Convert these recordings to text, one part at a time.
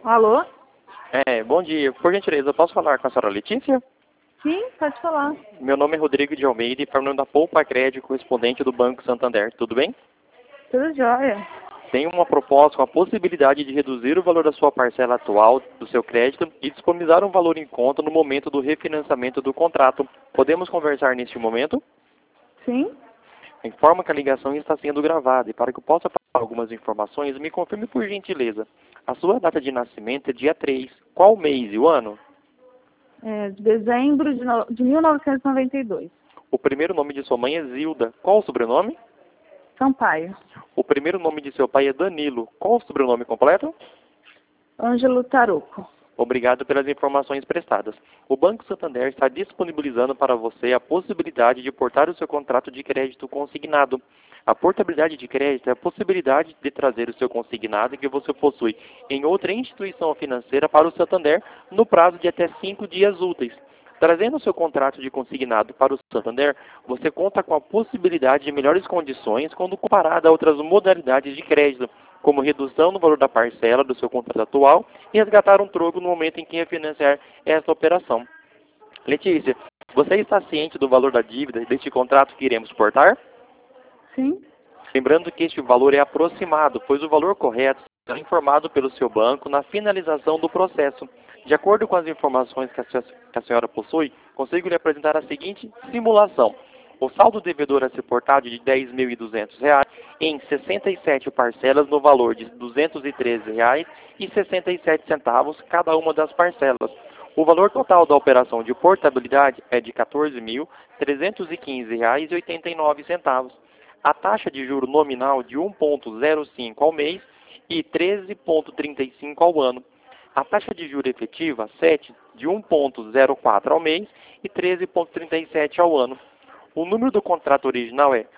Alô? Bom dia. Por gentileza, eu posso falar com a senhora Letícia? Sim, pode falar. Meu nome é Rodrigo de Almeida e falando da Poupa Crédito, correspondente do Banco Santander. Tudo bem? Tudo jóia. Tenho uma proposta com a possibilidade de reduzir o valor da sua parcela atual do seu crédito e disponibilizar um valor em conta no momento do refinanciamento do contrato. Podemos conversar neste momento? Sim? Informa que a ligação está sendo gravada e para que eu possa passar algumas informações, me confirme por gentileza. A sua data de nascimento é dia 3. Qual mês e o ano? De dezembro de 1992. O primeiro nome de sua mãe é Zilda. Qual o sobrenome? Sampaio. O primeiro nome de seu pai é Danilo. Qual o sobrenome completo? Ângelo Taruco. Obrigado pelas informações prestadas. O Banco Santander está disponibilizando para você a possibilidade de portar o seu contrato de crédito consignado. A portabilidade de crédito é a possibilidade de trazer o seu consignado que você possui em outra instituição financeira para o Santander no prazo de até 5 dias úteis. Trazendo o seu contrato de consignado para o Santander, você conta com a possibilidade de melhores condições quando comparado a outras modalidades de crédito, como redução no valor da parcela do seu contrato atual e resgatar um troco no momento em que refinanciar esta operação. Letícia, você está ciente do valor da dívida deste contrato que iremos portar? Sim? Lembrando que este valor é aproximado, pois o valor correto será informado pelo seu banco na finalização do processo. De acordo com as informações que a senhora possui, consigo lhe apresentar a seguinte simulação. O saldo devedor a ser portado de R$ 10.200 em 67 parcelas no valor de R$ 213,67 cada uma das parcelas. O valor total da operação de portabilidade é de R$ 14.315,89. A taxa de juro nominal de 1,05 ao mês e 13,35 ao ano. A taxa de juro efetiva, 7, de 1,04 ao mês e 13,37 ao ano. O número do contrato original é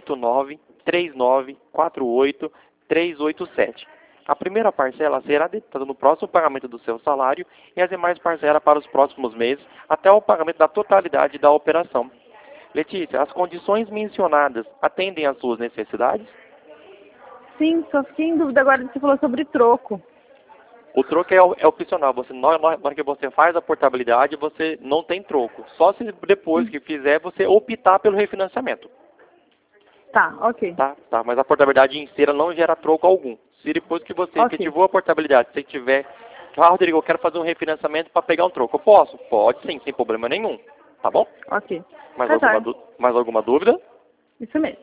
893948,387. A primeira parcela será debitada no próximo pagamento do seu salário e as demais parcelas para os próximos meses até o pagamento da totalidade da operação. Letícia, as condições mencionadas atendem às suas necessidades? Sim, só fiquei em dúvida agora que você falou sobre troco. O troco é opcional. Na hora que você faz a portabilidade, você não tem troco. Só se depois que fizer, você optar pelo refinanciamento. Tá, ok. Tá? Mas a portabilidade inteira não gera troco algum. Se depois que você efetivou a portabilidade, se tiver... Rodrigo, eu quero fazer um refinanciamento para pegar um troco. Eu posso? Pode sim, sem problema nenhum. Tá bom? Ok. Mais alguma dúvida? Isso mesmo.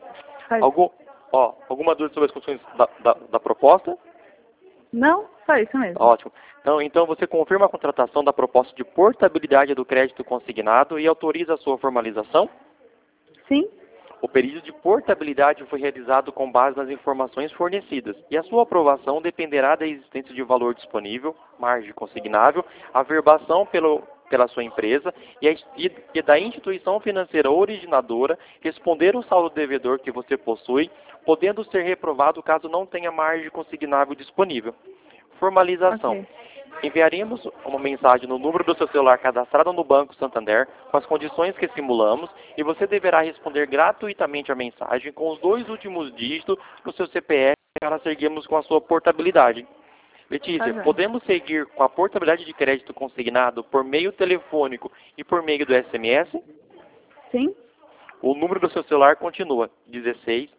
Alguma dúvida sobre as condições da proposta? Não, só isso mesmo. Ótimo. Então você confirma a contratação da proposta de portabilidade do crédito consignado e autoriza a sua formalização? Sim? O pedido de portabilidade foi realizado com base nas informações fornecidas e a sua aprovação dependerá da existência de valor disponível, margem consignável, averbação pela sua empresa e da instituição financeira originadora responder o saldo devedor que você possui, podendo ser reprovado caso não tenha margem consignável disponível. Formalização. Ok. Enviaremos uma mensagem no número do seu celular cadastrado no Banco Santander com as condições que simulamos e você deverá responder gratuitamente a mensagem com os 2 últimos dígitos do seu CPF para seguirmos com a sua portabilidade. Letícia, podemos seguir com a portabilidade de crédito consignado por meio telefônico e por meio do SMS? Sim? O número do seu celular continua 16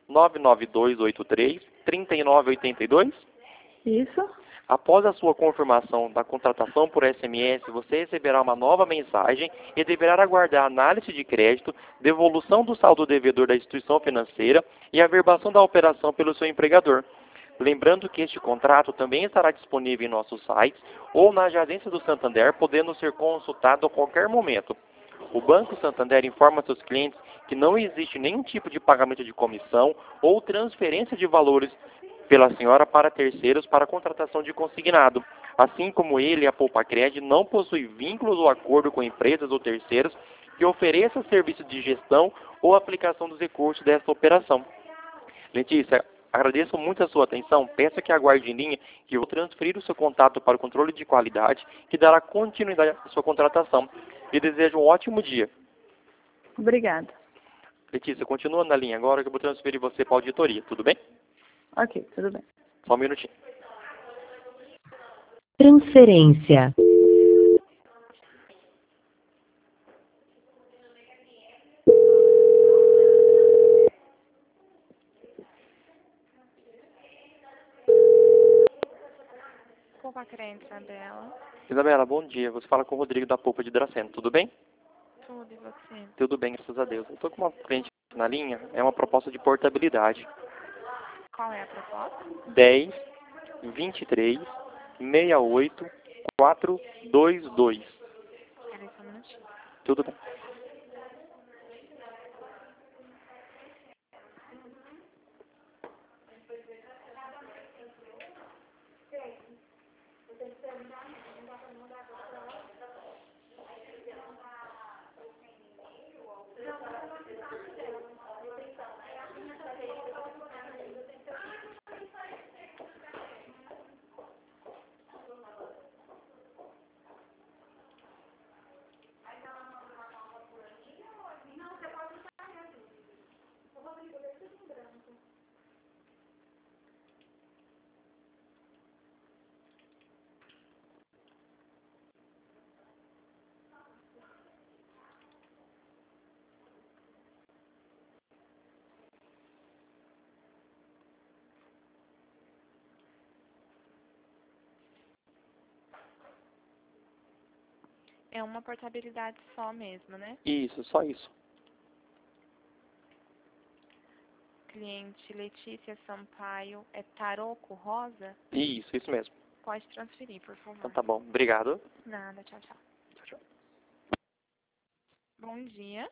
99283 3982? Isso? Após a sua confirmação da contratação por SMS, você receberá uma nova mensagem e deverá aguardar a análise de crédito, devolução do saldo devedor da instituição financeira e a averbação da operação pelo seu empregador. Lembrando que este contrato também estará disponível em nossos sites ou na agência do Santander, podendo ser consultado a qualquer momento. O Banco Santander informa seus clientes que não existe nenhum tipo de pagamento de comissão ou transferência de valores pela senhora para terceiros para a contratação de consignado. Assim como ele, a Poupacred não possui vínculos ou acordo com empresas ou terceiros que ofereçam serviço de gestão ou aplicação dos recursos desta operação. Letícia, agradeço muito a sua atenção. Peço que aguarde em linha que eu vou transferir o seu contato para o controle de qualidade que dará continuidade à sua contratação. E desejo um ótimo dia. Obrigada. Letícia, continua na linha agora que eu vou transferir você para a auditoria, tudo bem? Ok, tudo bem. Só um minutinho. Transferência. Poupa crente, Isabela. Isabela, bom dia. Você fala com o Rodrigo da Polpa de Dracena. Tudo bem? Tudo, e você? Tudo bem, graças a Deus. Eu estou com uma cliente na linha. É uma proposta de portabilidade. Qual é a proposta? 10 23 68 422. Peraí só um minutinho. Tudo bem. É uma portabilidade só mesmo, né? Isso, só isso. Cliente Letícia Sampaio, é Taroco Rosa? Isso mesmo. Pode transferir, por favor. Então tá bom. Obrigado. Nada, tchau, tchau. Tchau, tchau. Bom dia.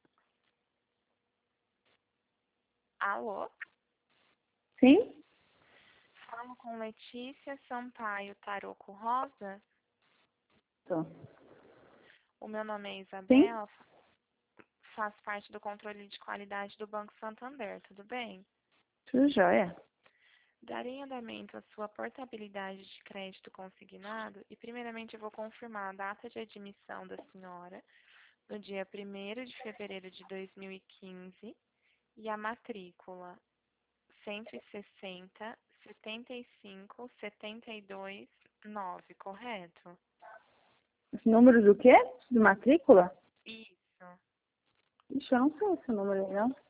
Alô? Sim? Falo com Letícia Sampaio Taroco Rosa. Tô. O meu nome é Sim? Isabela, faço parte do controle de qualidade do Banco Santander, tudo bem? Tudo jóia. Darei andamento à sua portabilidade de crédito consignado e primeiramente eu vou confirmar a data de admissão da senhora no dia 1º de fevereiro de 2015 e a matrícula 160 75 72 9, correto? Esse número do quê? De matrícula? Isso. Ixi, eu não sei esse número aí, não.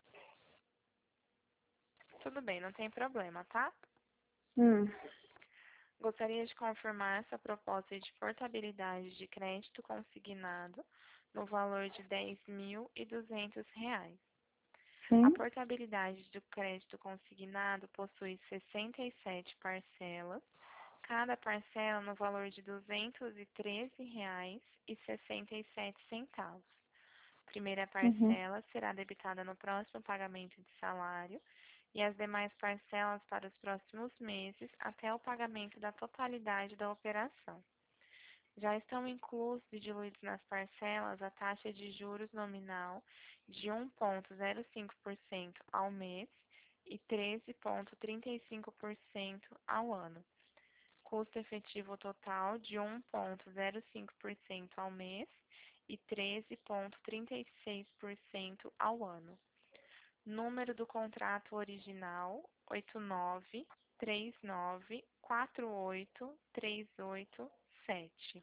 Tudo bem, não tem problema, tá? Hum. Gostaria de confirmar essa proposta de portabilidade de crédito consignado no valor de R$ 10.200. A Sim? portabilidade do crédito consignado possui 67 parcelas, cada parcela no valor de R$ 213,67. Primeira Uhum. parcela será debitada no próximo pagamento de salário e as demais parcelas para os próximos meses até o pagamento da totalidade da operação. Já estão inclusos e diluídos nas parcelas a taxa de juros nominal de 1,05% ao mês e 13,35% ao ano. Custo efetivo total de 1,05% ao mês e 13,36% ao ano. Número do contrato original 8939483887.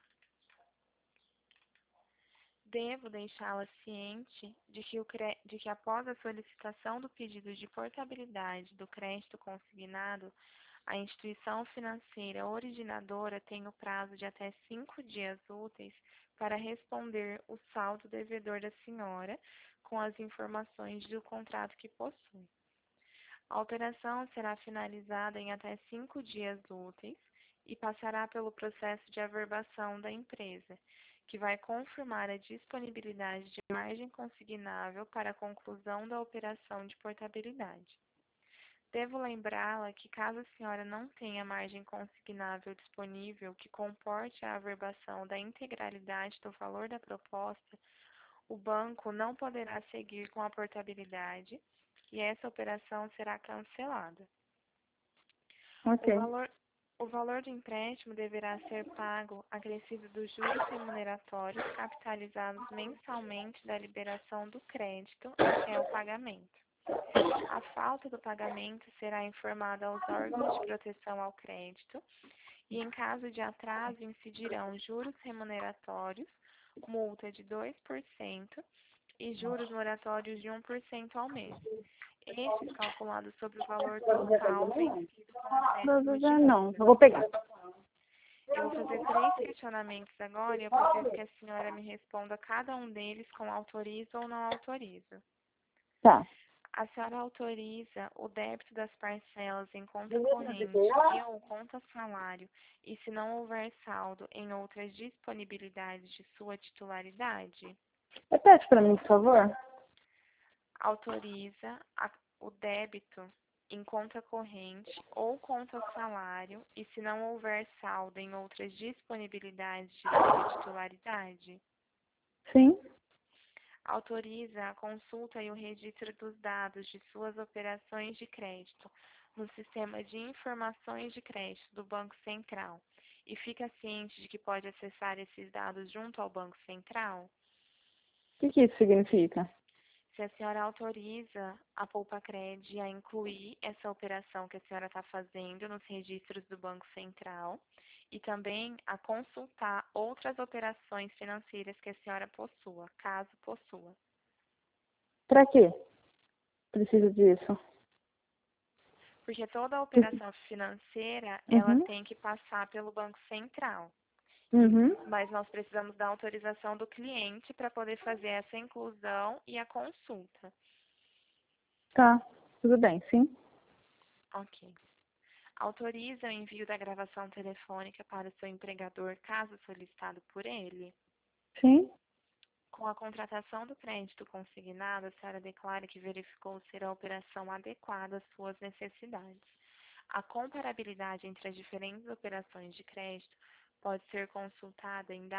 Devo deixá-la ciente de que após a solicitação do pedido de portabilidade do crédito consignado, a instituição financeira originadora tem o prazo de até 5 dias úteis para responder o saldo devedor da senhora com as informações do contrato que possui. A operação será finalizada em até 5 dias úteis e passará pelo processo de averbação da empresa, que vai confirmar a disponibilidade de margem consignável para a conclusão da operação de portabilidade. Devo lembrá-la que caso a senhora não tenha margem consignável disponível que comporte a averbação da integralidade do valor da proposta, o banco não poderá seguir com a portabilidade e essa operação será cancelada. Ok. O valor do empréstimo deverá ser pago acrescido dos juros remuneratórios capitalizados mensalmente da liberação do crédito até o pagamento. A falta do pagamento será informada aos órgãos de proteção ao crédito E em caso de atraso, incidirão juros remuneratórios, multa de 2% e juros moratórios de 1% ao mês. Estes calculados sobre o valor total vencido com acréscimo de Não, multa. eu vou pegar. Eu vou fazer 3 questionamentos agora e eu preciso que a senhora me responda cada um deles com autoriza ou não autoriza. Tá. A senhora autoriza o débito das parcelas em conta corrente e ou conta salário e se não houver saldo em outras disponibilidades de sua titularidade? Repete para mim, por favor. Autoriza o débito em conta corrente ou conta salário e se não houver saldo em outras disponibilidades de sua titularidade? Sim. Autoriza a consulta e o registro dos dados de suas operações de crédito no sistema de informações de crédito do Banco Central e fica ciente de que pode acessar esses dados junto ao Banco Central? O que isso significa? Se a senhora autoriza a Poupacred a incluir essa operação que a senhora está fazendo nos registros do Banco Central e também a consultar outras operações financeiras que a senhora possua, caso possua. Para quê? Preciso disso. Porque toda operação financeira, ela Uhum. tem que passar pelo Banco Central. Uhum. Mas nós precisamos da autorização do cliente para poder fazer essa inclusão e a consulta. Tá. Tudo bem, sim. Ok. Autoriza o envio da gravação telefônica para o seu empregador, caso solicitado por ele? Sim. Com a contratação do crédito consignado, a senhora declara que verificou ser a operação adequada às suas necessidades. A comparabilidade entre as diferentes operações de crédito pode ser consultada em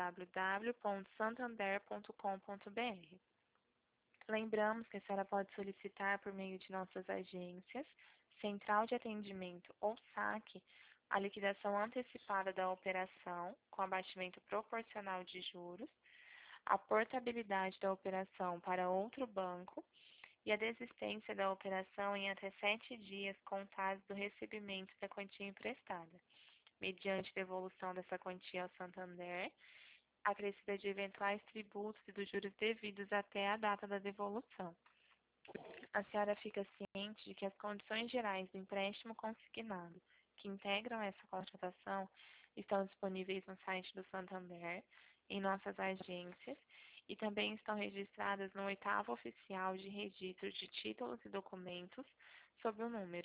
www.santander.com.br. Lembramos que a senhora pode solicitar por meio de nossas agências, central de atendimento ou saque, a liquidação antecipada da operação com abatimento proporcional de juros, a portabilidade da operação para outro banco e a desistência da operação em até 7 dias contados do recebimento da quantia emprestada, mediante devolução dessa quantia ao Santander, acrescida de eventuais tributos e dos juros devidos até a data da devolução. A senhora fica ciente de que as condições gerais do empréstimo consignado que integram essa contratação estão disponíveis no site do Santander, em nossas agências e também estão registradas no 8º Oficial de Registro de Títulos e Documentos sob o número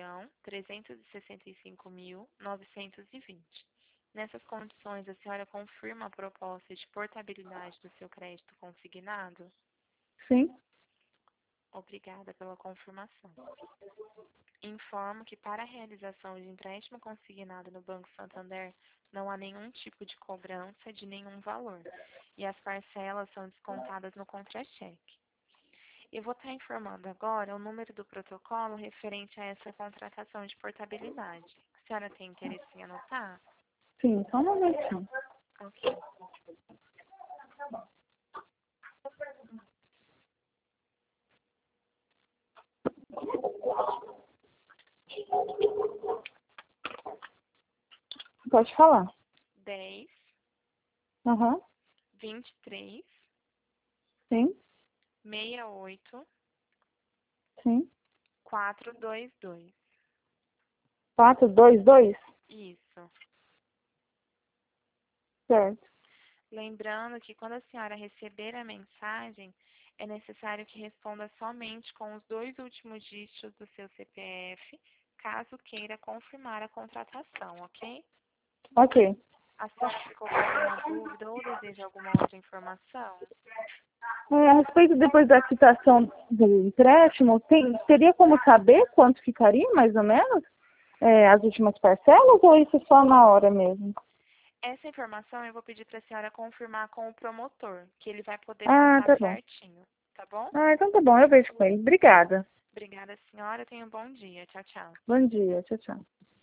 1.365.920. Nessas condições, a senhora confirma a proposta de portabilidade do seu crédito consignado? Sim. Obrigada pela confirmação. Informo que para a realização de empréstimo consignado no Banco Santander não há nenhum tipo de cobrança de nenhum valor e as parcelas são descontadas no contra-cheque. Eu vou estar informando agora o número do protocolo referente a essa contratação de portabilidade. A senhora tem interesse em anotar? Sim, só um momentinho. Ok. Pode falar. 10, Aham. 23, Sim. 68, Sim. 422. 422? Isso. Certo. Lembrando que quando a senhora receber a mensagem, é necessário que responda somente com os 2 últimos dígitos do seu CPF, caso queira confirmar a contratação, ok? Ok. A senhora ficou com alguma dúvida ou deseja alguma outra informação? A respeito depois da quitação do empréstimo, teria como saber quanto ficaria, mais ou menos? As últimas parcelas ou isso é só na hora mesmo? Essa informação eu vou pedir para a senhora confirmar com o promotor, que ele vai poder Ah, passar tá bom. certinho, tá bom? Ah, então tá bom, eu vejo com ele. Obrigada. Obrigada, senhora. Tenha um bom dia. Tchau, tchau. Bom dia, tchau, tchau.